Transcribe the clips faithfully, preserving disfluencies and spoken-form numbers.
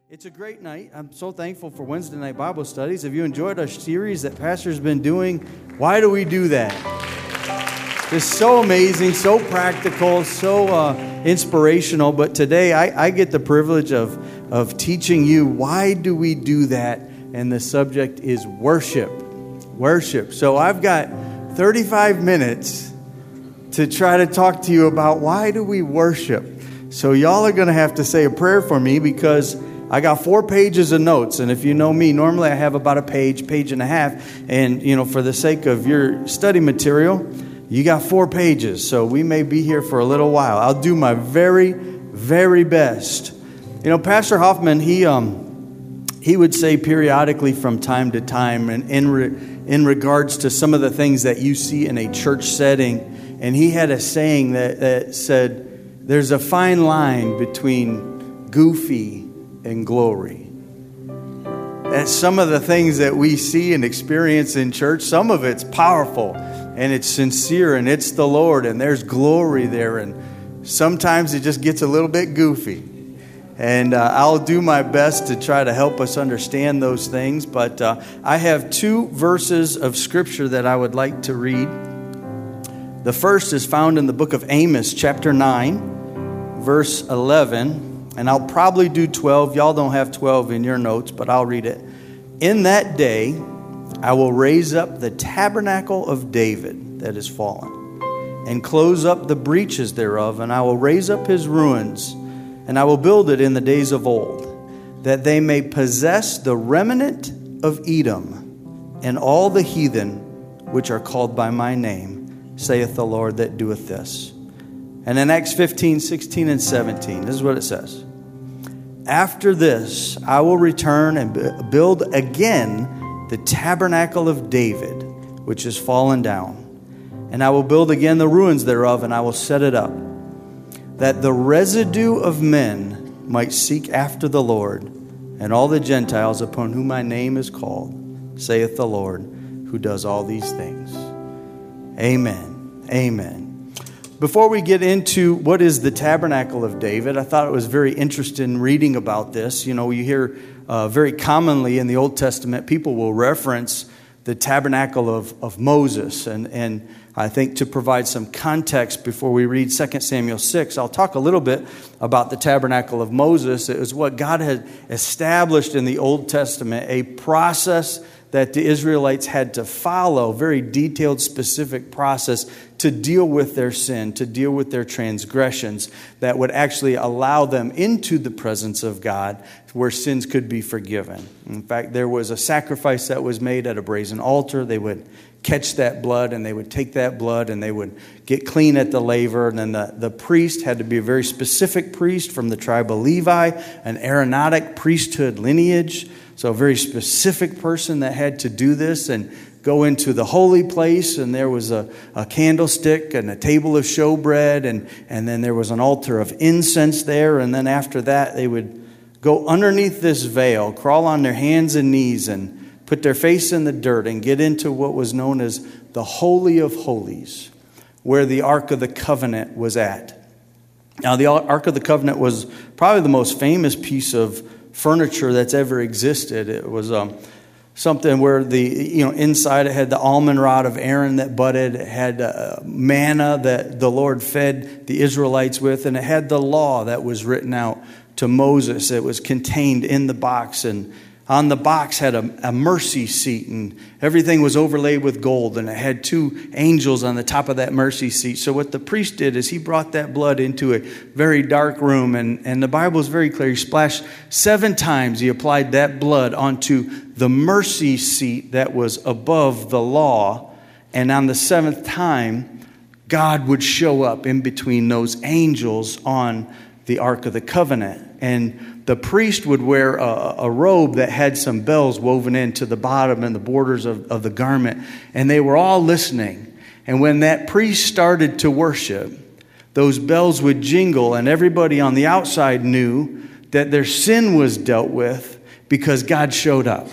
It's a great night. I'm so thankful for Wednesday night Bible studies. Have you enjoyed our series that Pastor's been doing? Why do we do that? It's so amazing, so practical, so uh, inspirational. But today I, I get the privilege of, of teaching you why do we do that? And the subject is worship. Worship. So I've got thirty-five minutes to try to talk to you about why do we worship. So y'all are going to have to say a prayer for me because I got four pages of notes, and if you know me, normally I have about a page, page and a half, and, you know, for the sake of your study material, you got four pages, so we may be here for a little while. I'll do my very, very best. You know, Pastor Hoffman, he um he would say periodically from time to time, and in, re, in regards to some of the things that you see in a church setting, and he had a saying that, that said, there's a fine line between goofy and glory. That's some of the things that we see and experience in church. Some of it's powerful and it's sincere and it's the Lord and there's glory there. And sometimes it just gets a little bit goofy. And uh, I'll do my best to try to help us understand those things. But uh, I have two verses of Scripture that I would like to read. The first is found in the book of Amos, chapter nine, verse eleven. And I'll probably do twelve. Y'all don't have twelve in your notes, but I'll read it. In that day, I will raise up the tabernacle of David that is fallen, and close up the breaches thereof, and I will raise up his ruins, and I will build it in the days of old, that they may possess the remnant of Edom, and all the heathen which are called by my name, saith the Lord that doeth this. And in Acts fifteen, sixteen, and seventeen, this is what it says. After this, I will return and build again the tabernacle of David, which is fallen down. And I will build again the ruins thereof, and I will set it up, that the residue of men might seek after the Lord, and all the Gentiles upon whom my name is called, saith the Lord, who does all these things. Amen. Amen. Before we get into what is the tabernacle of David, I thought it was very interesting reading about this. You know, you hear uh, very commonly in the Old Testament, people will reference the tabernacle of, of Moses. And, and I think to provide some context before we read Second Samuel six, I'll talk a little bit about the tabernacle of Moses. It was what God had established in the Old Testament, a process that the Israelites had to follow, very detailed, specific process to deal with their sin, to deal with their transgressions that would actually allow them into the presence of God where sins could be forgiven. In fact, there was a sacrifice that was made at a brazen altar. They would catch that blood and they would take that blood and they would get clean at the laver. And then the, the priest had to be a very specific priest from the tribe of Levi, an Aaronitic priesthood lineage. So a very specific person that had to do this and go into the holy place, and there was a, a candlestick and a table of showbread, and, and then there was an altar of incense there, and then after that they would go underneath this veil, crawl on their hands and knees and put their face in the dirt and get into what was known as the Holy of Holies, where the Ark of the Covenant was at. Now the Ark of the Covenant was probably the most famous piece of furniture that's ever existed. It was um, something where the you know inside it had the almond rod of Aaron that budded. It had uh, manna that the Lord fed the Israelites with, and it had the law that was written out to Moses. It was contained in the box, and on the box had a, a mercy seat, and everything was overlaid with gold, and it had two angels on the top of that mercy seat. So what the priest did is he brought that blood into a very dark room, and, and the Bible is very clear. He splashed seven times. He applied that blood onto the mercy seat that was above the law, and on the seventh time, God would show up in between those angels on the Ark of the Covenant. And the priest would wear a, a robe that had some bells woven into the bottom and the borders of, of the garment. And they were all listening. And when that priest started to worship, those bells would jingle, and everybody on the outside knew that their sin was dealt with because God showed up.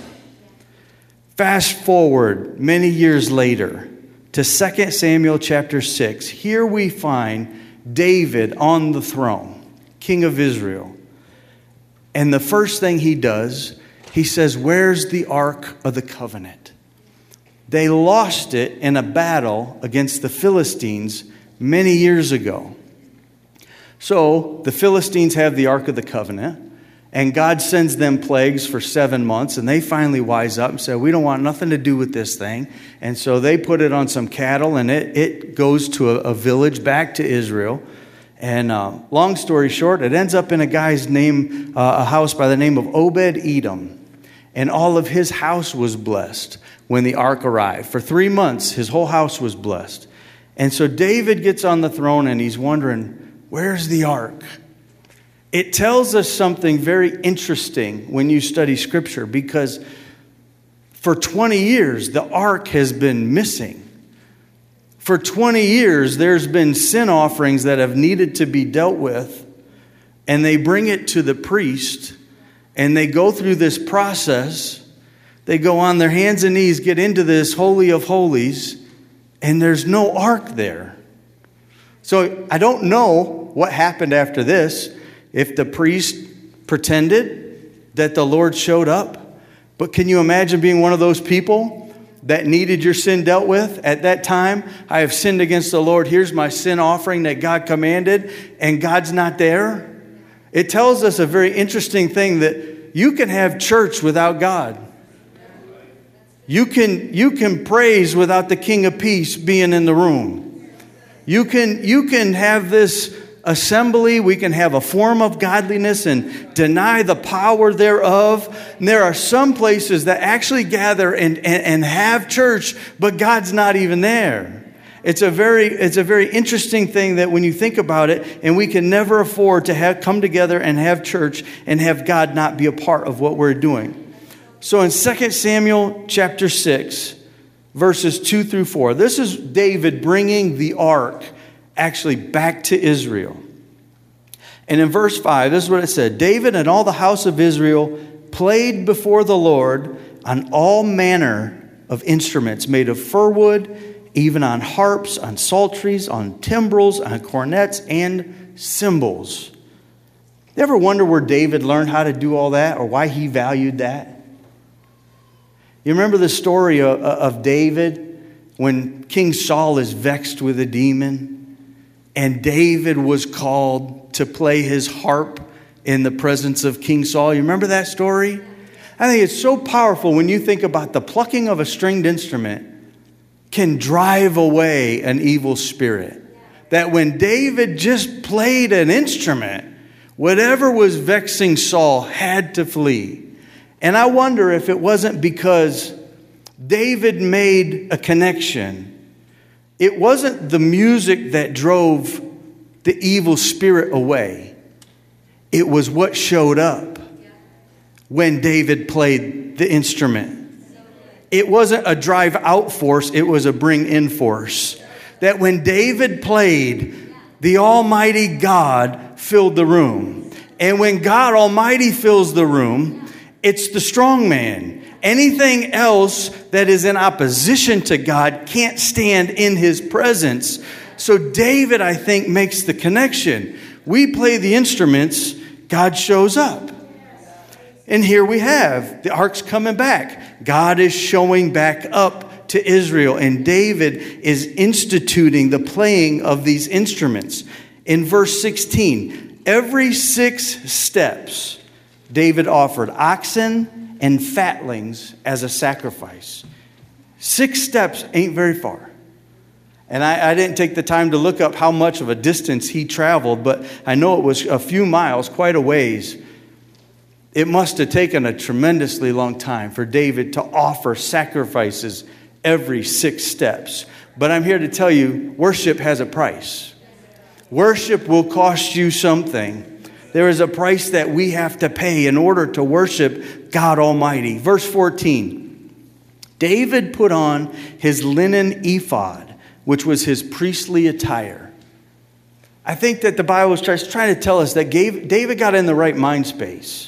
Fast forward many years later to Second Samuel chapter six. Here we find David on the throne, king of Israel. And the first thing he does, he says, "Where's the Ark of the Covenant?" They lost it in a battle against the Philistines many years ago. So the Philistines have the Ark of the Covenant, and God sends them plagues for seven months, and they finally wise up and say, "We don't want nothing to do with this thing." And so they put it on some cattle, and it, it goes to a, a village back to Israel. And uh, long story short, it ends up in a guy's name, uh, a house by the name of Obed-Edom. And all of his house was blessed when the ark arrived. For three months, his whole house was blessed. And so David gets on the throne and he's wondering, where's the ark? It tells us something very interesting when you study Scripture, because for twenty years, the ark has been missing. For twenty years, there's been sin offerings that have needed to be dealt with, and they bring it to the priest, and they go through this process. They go on their hands and knees, get into this Holy of Holies, and there's no ark there. So I don't know what happened after this, if the priest pretended that the Lord showed up. But can you imagine being one of those people that needed your sin dealt with at that time? I have sinned against the Lord. Here's my sin offering that God commanded, and God's not there. It tells us a very interesting thing, that you can have church without God. You can, you can praise without the King of Peace being in the room. You can, you can have this assembly, we can have a form of godliness and deny the power thereof. And there are some places that actually gather and, and, and have church, but God's not even there. It's a very it's a very interesting thing that when you think about it, and we can never afford to have come together and have church and have God not be a part of what we're doing. So in Second Samuel chapter six, verses two through four, this is David bringing the ark actually back to Israel. And in verse five, this is what it said. David and all the house of Israel played before the Lord on all manner of instruments made of fir wood, even on harps, on psalteries, on timbrels, on cornets, and cymbals. You ever wonder where David learned how to do all that, or why he valued that? You remember the story of, of David when King Saul is vexed with a demon, and David was called to play his harp in the presence of King Saul? You remember that story? I think it's so powerful when you think about the plucking of a stringed instrument can drive away an evil spirit. That when David just played an instrument, whatever was vexing Saul had to flee. And I wonder if it wasn't because David made a connection. It wasn't the music that drove the evil spirit away. It was what showed up when David played the instrument. It wasn't a drive out force, it was a bring in force. That when David played, the Almighty God filled the room. And when God Almighty fills the room, it's the strong man. Anything else that is in opposition to God can't stand in his presence. So David, I think, makes the connection. We play the instruments, God shows up. And here we have, the ark's coming back. God is showing back up to Israel. And David is instituting the playing of these instruments. In verse sixteen, every six steps, David offered oxen and fatlings as a sacrifice. Six steps ain't very far. And I, I didn't take the time to look up how much of a distance he traveled, but I know it was a few miles, quite a ways. It must have taken a tremendously long time for David to offer sacrifices every six steps. But I'm here to tell you, worship has a price. Worship will cost you something. There is a price that we have to pay in order to worship God Almighty. Verse fourteen, David put on his linen ephod, which was his priestly attire. I think that the Bible is trying to tell us that David got in the right mind space.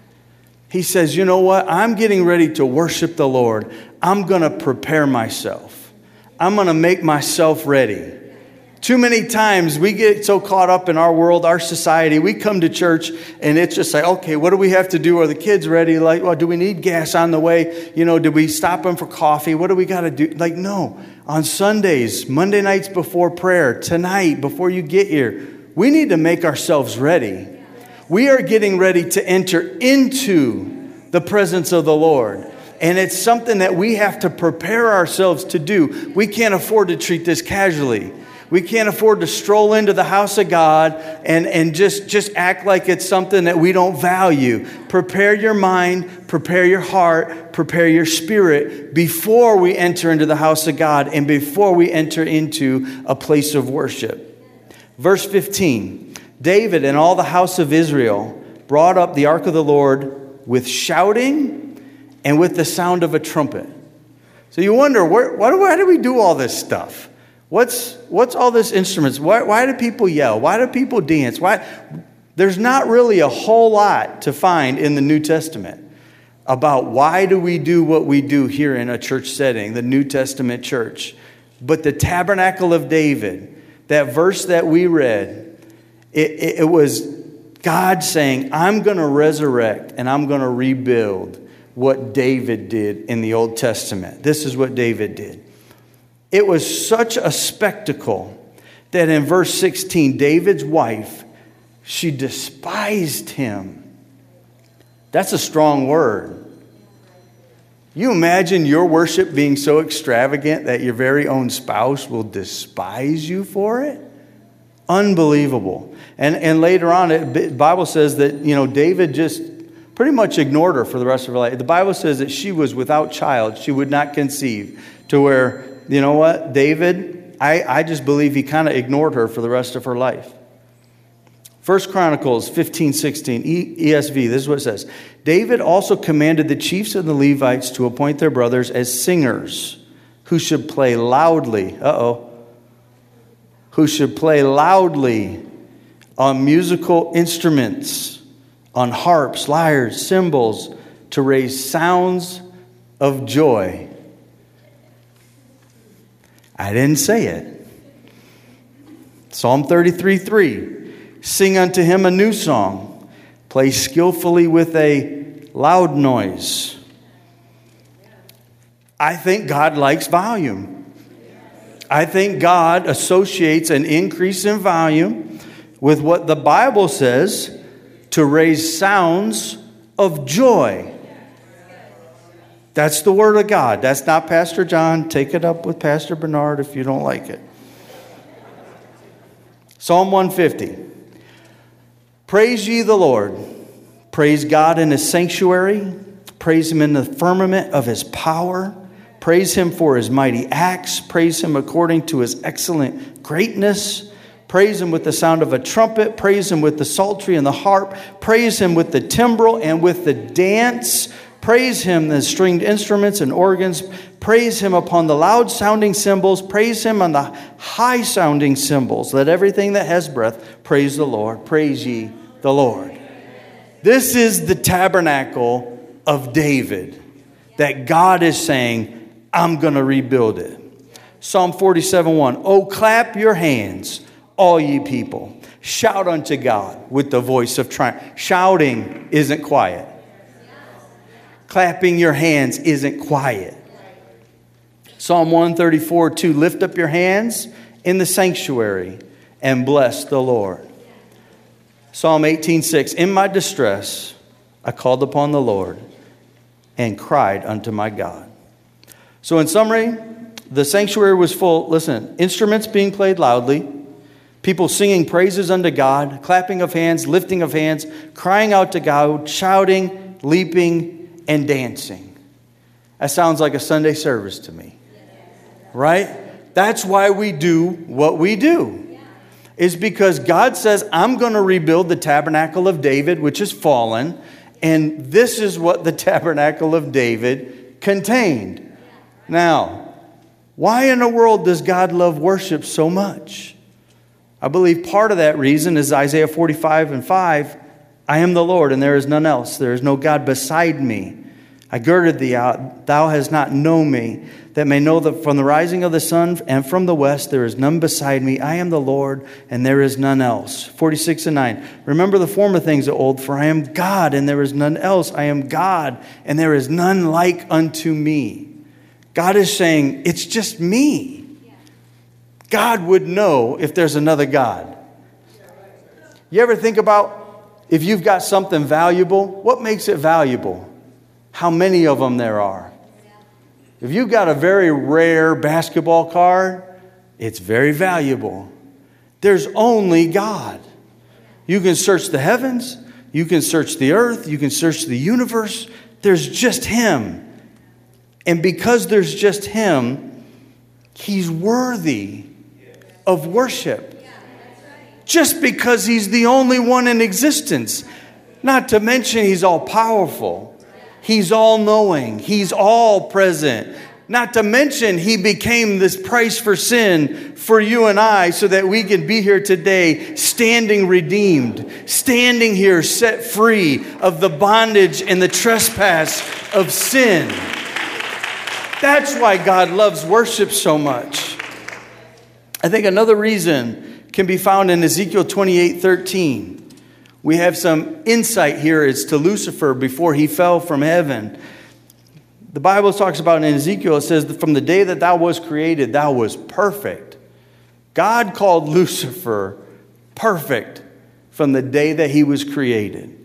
He says, you know what? I'm getting ready to worship the Lord. I'm going to prepare myself. I'm going to make myself ready. Too many times we get so caught up in our world, our society. We come to church and it's just like, okay, what do we have to do? Are the kids ready? Like, well, do we need gas on the way? You know, did we stop them for coffee? What do we got to do? Like, no. On Sundays, Monday nights before prayer, tonight, before you get here, we need to make ourselves ready. We are getting ready to enter into the presence of the Lord. And it's something that we have to prepare ourselves to do. We can't afford to treat this casually. We can't afford to stroll into the house of God and, and just, just act like it's something that we don't value. Prepare your mind, prepare your heart, prepare your spirit before we enter into the house of God and before we enter into a place of worship. Verse fifteen, David and all the house of Israel brought up the ark of the Lord with shouting and with the sound of a trumpet. So you wonder, where, why, do, why do we do all this stuff? What's what's all this instruments? Why, why do people yell? Why do people dance? Why? There's not really a whole lot to find in the New Testament about why do we do what we do here in a church setting, the New Testament church. But the tabernacle of David, that verse that we read, it, it, it was God saying, I'm going to resurrect and I'm going to rebuild what David did in the Old Testament. This is what David did. It was such a spectacle that in verse sixteen, David's wife, she despised him. That's a strong word. You imagine your worship being so extravagant that your very own spouse will despise you for it? Unbelievable. And and later on, the Bible says that, you know, David just pretty much ignored her for the rest of her life. The Bible says that she was without child. She would not conceive, to where, you know what, David, I, I just believe he kind of ignored her for the rest of her life. First Chronicles fifteen sixteen, E S V, this is what it says. David also commanded the chiefs of the Levites to appoint their brothers as singers who should play loudly. Uh-oh. Who should play loudly on musical instruments, on harps, lyres, cymbals, to raise sounds of joy. I didn't say it. Psalm thirty-three three. Sing unto him a new song. Play skillfully with a loud noise. I think God likes volume. I think God associates an increase in volume with what the Bible says to raise sounds of joy. That's the word of God. That's not Pastor John. Take it up with Pastor Bernard if you don't like it. Psalm one fifty. Praise ye the Lord. Praise God in his sanctuary. Praise him in the firmament of his power. Praise him for his mighty acts. Praise him according to his excellent greatness. Praise him with the sound of a trumpet. Praise him with the psaltery and the harp. Praise him with the timbrel and with the dance. Praise him, the stringed instruments and organs. Praise him upon the loud-sounding cymbals. Praise him on the high-sounding cymbals. Let everything that has breath praise the Lord. Praise ye the Lord. This is the tabernacle of David that God is saying, I'm going to rebuild it. Psalm forty-seven one. Oh, clap your hands, all ye people. Shout unto God with the voice of triumph. Shouting isn't quiet. Clapping your hands isn't quiet. Psalm one thirty-four two. Lift up your hands in the sanctuary and bless the Lord. Psalm eighteen six. In my distress, I called upon the Lord and cried unto my God. So in summary, the sanctuary was full, listen, instruments being played loudly, people singing praises unto God, clapping of hands, lifting of hands, crying out to God, shouting, leaping, and dancing. That sounds like a Sunday service to me. Right? That's why we do what we do. Is because God says, I'm going to rebuild the tabernacle of David, which is fallen. And this is what the tabernacle of David contained. Now, why in the world does God love worship so much? I believe part of that reason is Isaiah forty-five and five. I am the Lord and there is none else. There is no God beside me. I girded thee out. Thou hast not known me, that may know that from the rising of the sun and from the west there is none beside me. I am the Lord, and there is none else. forty-six and nine. Remember the former things of old, for I am God, and there is none else. I am God, and there is none like unto me. God is saying, it's just me. God would know if there's another God. You ever think about if you've got something valuable, what makes it valuable? How many of them there are. If you've got a very rare basketball card, it's very valuable. There's only God. You can search the heavens, you can search the earth, you can search the universe. There's just Him. And because there's just Him, He's worthy of worship. Just because He's the only one in existence. Not to mention He's all powerful. He's all-knowing. He's all-present. Not to mention, He became this price for sin for you and I so that we can be here today standing redeemed, standing here set free of the bondage and the trespass of sin. That's why God loves worship so much. I think another reason can be found in Ezekiel twenty-eight thirteen. We have some insight here as to Lucifer before he fell from heaven. The Bible talks about in Ezekiel, it says, that from the day that thou was created, thou was perfect. God called Lucifer perfect from the day that he was created.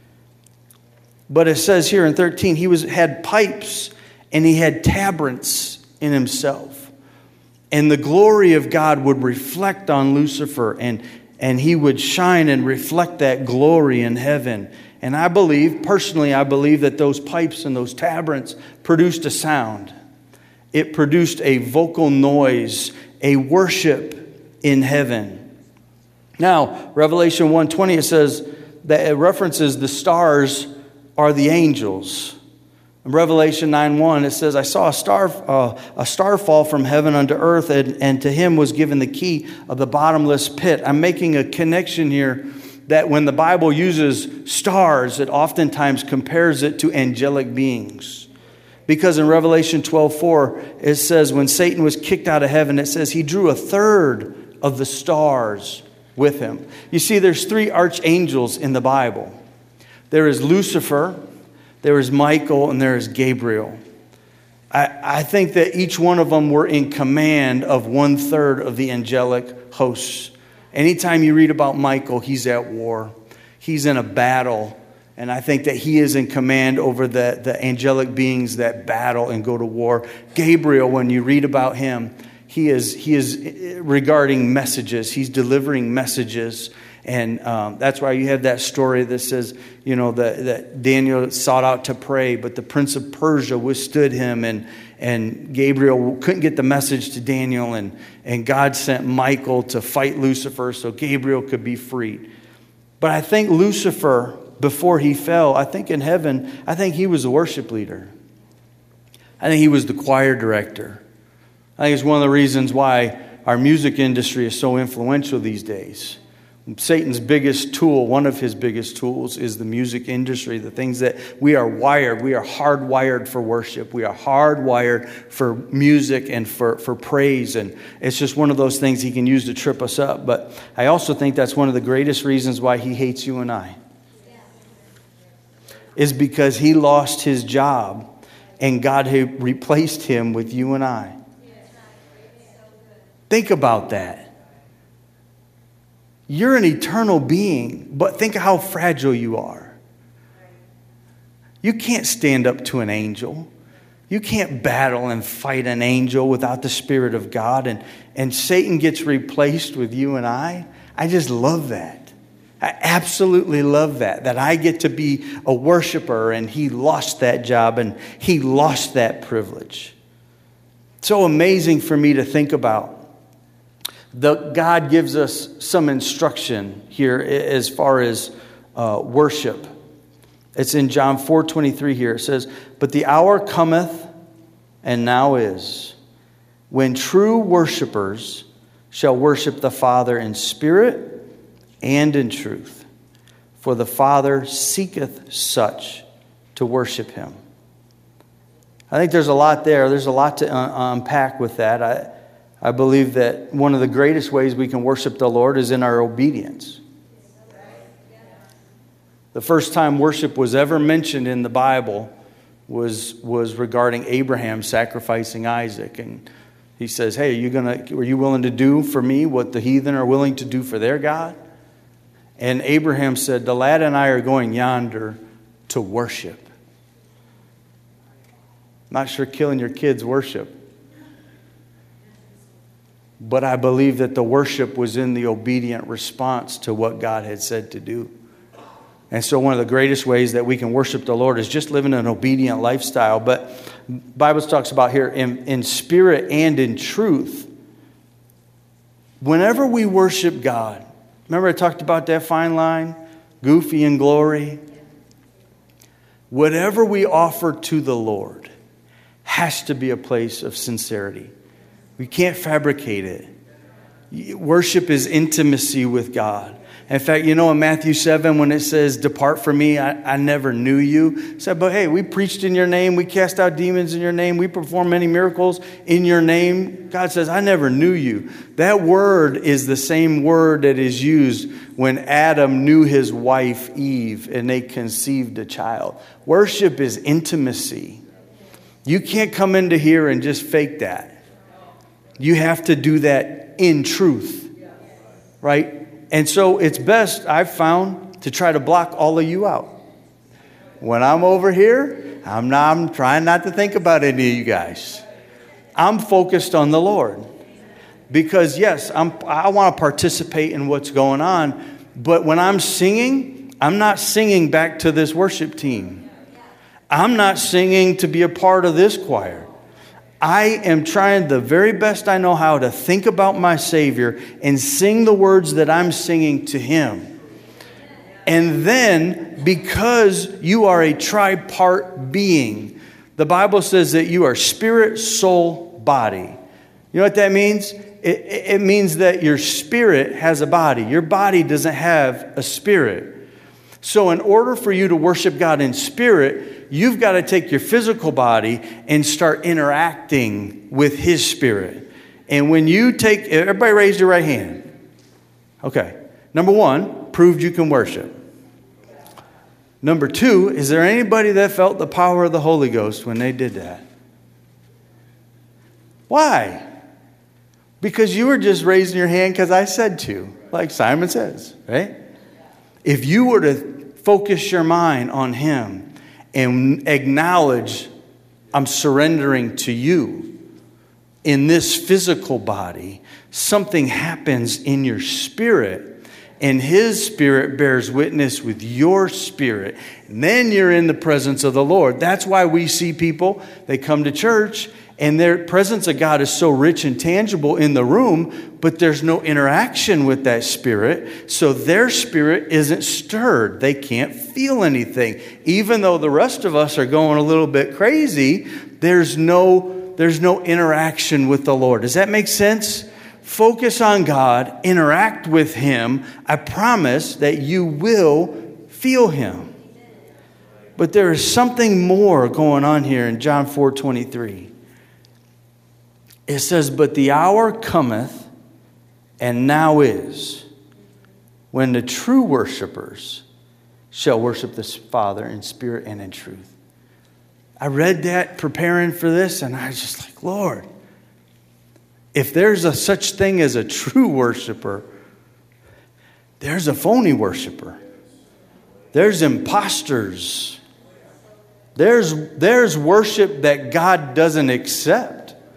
But it says here in thirteen, he was had pipes and he had tabrets in himself. And the glory of God would reflect on Lucifer, and And he would shine and reflect that glory in heaven. And I believe, personally, I believe that those pipes and those tabrets produced a sound. It produced a vocal noise, a worship in heaven. Now, Revelation one twenty, it says that it references the stars are the angels. In Revelation nine one, it says, I saw a star uh, a star fall from heaven unto earth, and, and to him was given the key of the bottomless pit. I'm making a connection here that when the Bible uses stars, it oftentimes compares it to angelic beings. Because in Revelation twelve four, it says, when Satan was kicked out of heaven, it says he drew a third of the stars with him. You see, there's three archangels in the Bible. There is Lucifer, there is Michael, and there is Gabriel. I, I think that each one of them were in command of one third of the angelic hosts. Anytime you read about Michael, he's at war. He's in a battle. And I think that he is in command over the, the angelic beings that battle and go to war. Gabriel, when you read about him, he is, he is regarding messages. He's delivering messages. And um, that's why you have that story that says, you know, that, that Daniel sought out to pray, but the prince of Persia withstood him, and and Gabriel couldn't get the message to Daniel, and, and God sent Michael to fight Lucifer so Gabriel could be freed. But I think Lucifer, before he fell, I think in heaven, I think he was the worship leader. I think he was the choir director. I think it's one of the reasons why our music industry is so influential these days. Satan's biggest tool, one of his biggest tools, is the music industry. The things that we are wired, we are hardwired for worship. We are hardwired for music and for, for praise. And it's just one of those things he can use to trip us up. But I also think that's one of the greatest reasons why he hates you and I. Is because he lost his job and God had replaced him with you and I. Think about that. You're an eternal being, but think of how fragile you are. You can't stand up to an angel. You can't battle and fight an angel without the Spirit of God. And, and Satan gets replaced with you and I. I just love that. I absolutely love that. That I get to be a worshiper and he lost that job and he lost that privilege. So amazing for me to think about. The, God gives us some instruction here as far as uh, worship. It's in John four twenty-three here. It says, but the hour cometh, and now is, when true worshipers shall worship the Father in spirit and in truth. For the Father seeketh such to worship him. I think there's a lot there. There's a lot to un- unpack with that. I, I believe that one of the greatest ways we can worship the Lord is in our obedience. The first time worship was ever mentioned in the Bible was, was regarding Abraham sacrificing Isaac. And he says, hey, are you gonna, are you willing to do for me what the heathen are willing to do for their God? And Abraham said, the lad and I are going yonder to worship. Not sure killing your kids worship. But I believe that the worship was in the obedient response to what God had said to do. And so one of the greatest ways that we can worship the Lord is just living an obedient lifestyle. But the Bible talks about here in, in spirit and in truth. Whenever we worship God, remember I talked about that fine line? Goofy and glory. Whatever we offer to the Lord has to be a place of sincerity. We can't fabricate it. Worship is intimacy with God. In fact, you know, in Matthew seven, when it says, depart from me, I, I never knew you. It said, but hey, we preached in your name. We cast out demons in your name. We performed many miracles in your name. God says, I never knew you. That word is the same word that is used when Adam knew his wife Eve and they conceived a child. Worship is intimacy. You can't come into here and just fake that. You have to do that in truth, right? And so it's best, I've found, to try to block all of you out. When I'm over here, I'm, not, I'm trying not to think about any of you guys. I'm focused on the Lord. Because yes, I'm, I want to participate in what's going on. But when I'm singing, I'm not singing back to this worship team. I'm not singing to be a part of this choir. I am trying the very best I know how to think about my Savior and sing the words that I'm singing to Him. And then, because you are a tripart being, the Bible says that you are spirit, soul, body. You know what that means? It, it means that your spirit has a body. Your body doesn't have a spirit. So in order for you to worship God in spirit, you've got to take your physical body and start interacting with His Spirit. And when you take, everybody raise your right hand. Okay. Number one, proved you can worship. Number two, is there anybody that felt the power of the Holy Ghost when they did that? Why? Because you were just raising your hand because I said to, like Simon says, right? If you were to focus your mind on Him, and acknowledge, I'm surrendering to you in this physical body, something happens in your spirit, and His Spirit bears witness with your spirit. And then you're in the presence of the Lord. That's why we see people, they come to church, and their presence of God is so rich and tangible in the room, but there's no interaction with that spirit. So their spirit isn't stirred. They can't feel anything. Even though the rest of us are going a little bit crazy, there's no, there's no interaction with the Lord. Does that make sense? Focus on God, interact with Him. I promise that you will feel Him. But there is something more going on here in John four twenty-three. It says, but the hour cometh, and now is, when the true worshipers shall worship the Father in spirit and in truth. I read that preparing for this, and I was just like, Lord, if there's a such thing as a true worshiper, there's a phony worshiper. There's imposters. There's, there's worship that God doesn't accept.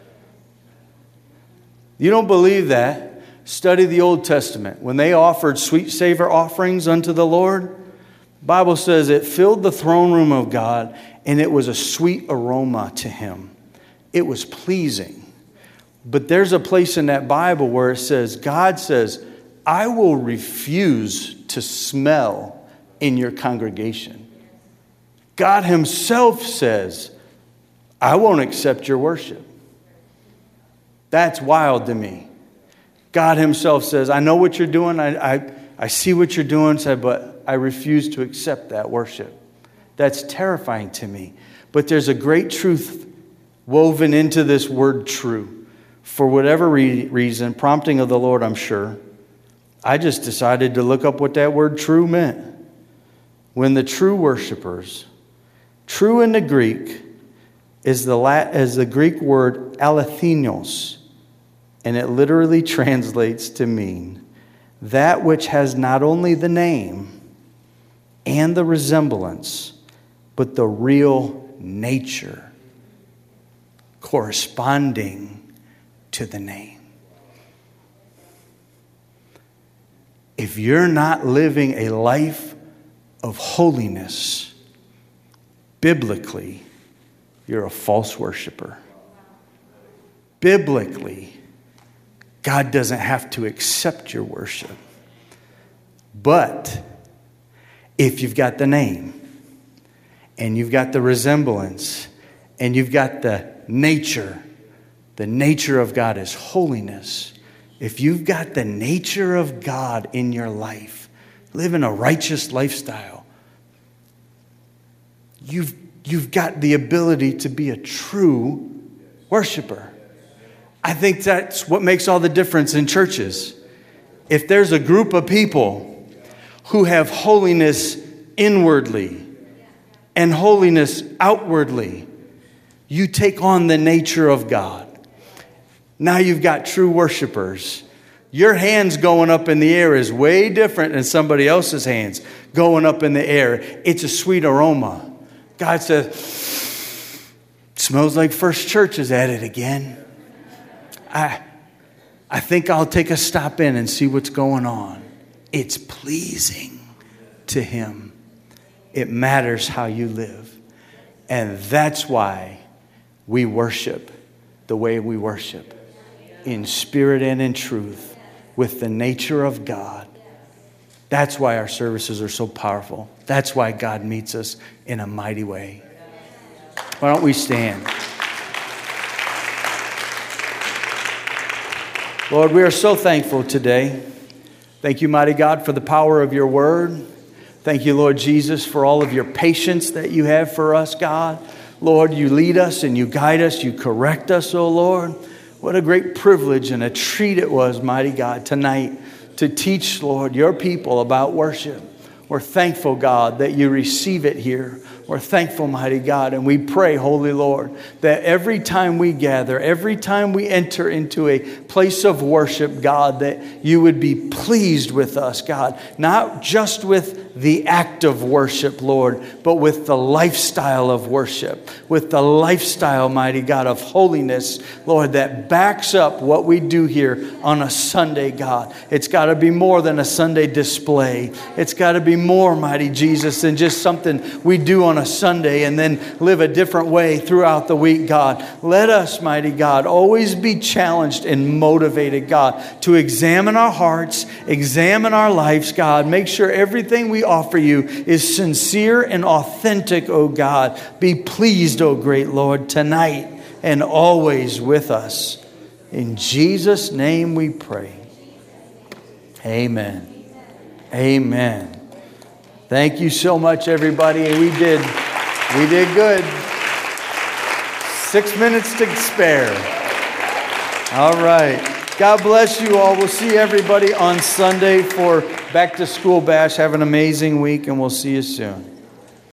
You don't believe that? Study the Old Testament. When they offered sweet savor offerings unto the Lord, the Bible says it filled the throne room of God, and it was a sweet aroma to Him. It was pleasing. But there's a place in that Bible where it says, God says, I will refuse to smell in your congregation. God Himself says, I won't accept your worship. That's wild to me. God Himself says, I know what you're doing. I, I, I see what you're doing, but I refuse to accept that worship. That's terrifying to me. But there's a great truth woven into this word true. For whatever re- reason, prompting of the Lord, I'm sure, I just decided to look up what that word true meant. When the true worshipers, true in the Greek, is the, Lat- is the Greek word alethenos, and it literally translates to mean that which has not only the name and the resemblance, but the real nature corresponding to the name. If you're not living a life of holiness, biblically, you're a false worshiper. Biblically, God doesn't have to accept your worship. But if you've got the name, and you've got the resemblance, and you've got the nature, the nature of God is holiness. If you've got the nature of God in your life, living a righteous lifestyle, you've, you've got the ability to be a true worshiper. I think that's what makes all the difference in churches. If there's a group of people who have holiness inwardly and holiness outwardly, you take on the nature of God. Now you've got true worshipers. Your hands going up in the air is way different than somebody else's hands going up in the air. It's a sweet aroma. God says, smells like First Church is at it again. I, I think I'll take a stop in and see what's going on. It's pleasing to Him. It matters how you live. And that's why we worship the way we worship. In spirit and in truth. With the nature of God. That's why our services are so powerful. That's why God meets us in a mighty way. Why don't we stand? Lord, we are so thankful today. Thank you, mighty God, for the power of your word. Thank you, Lord Jesus, for all of your patience that you have for us, God. Lord, you lead us and you guide us. You correct us, oh Lord. What a great privilege and a treat it was, mighty God, tonight to teach, Lord, your people about worship. We're thankful, God, that you receive it here. We're thankful, mighty God, and we pray, Holy Lord, that every time we gather, every time we enter into a place of worship, God, that you would be pleased with us, God, not just with the act of worship, Lord, but with the lifestyle of worship, with the lifestyle, mighty God, of holiness, Lord, that backs up what we do here on a Sunday, God. It's got to be more than a Sunday display. It's got to be more, mighty Jesus, than just something we do on a Sunday and then live a different way throughout the week, God. Let us, mighty God, always be challenged and motivated, God, to examine our hearts, examine our lives, God. Make sure everything we offer you is sincere and authentic, oh God. Be pleased, oh great Lord, tonight and always with us. In Jesus' name we pray. Amen. Amen. Thank you so much, everybody. We did, we did good. Six minutes to spare. All right. God bless you all. We'll see everybody on Sunday for Back to School Bash. Have an amazing week, and we'll see you soon.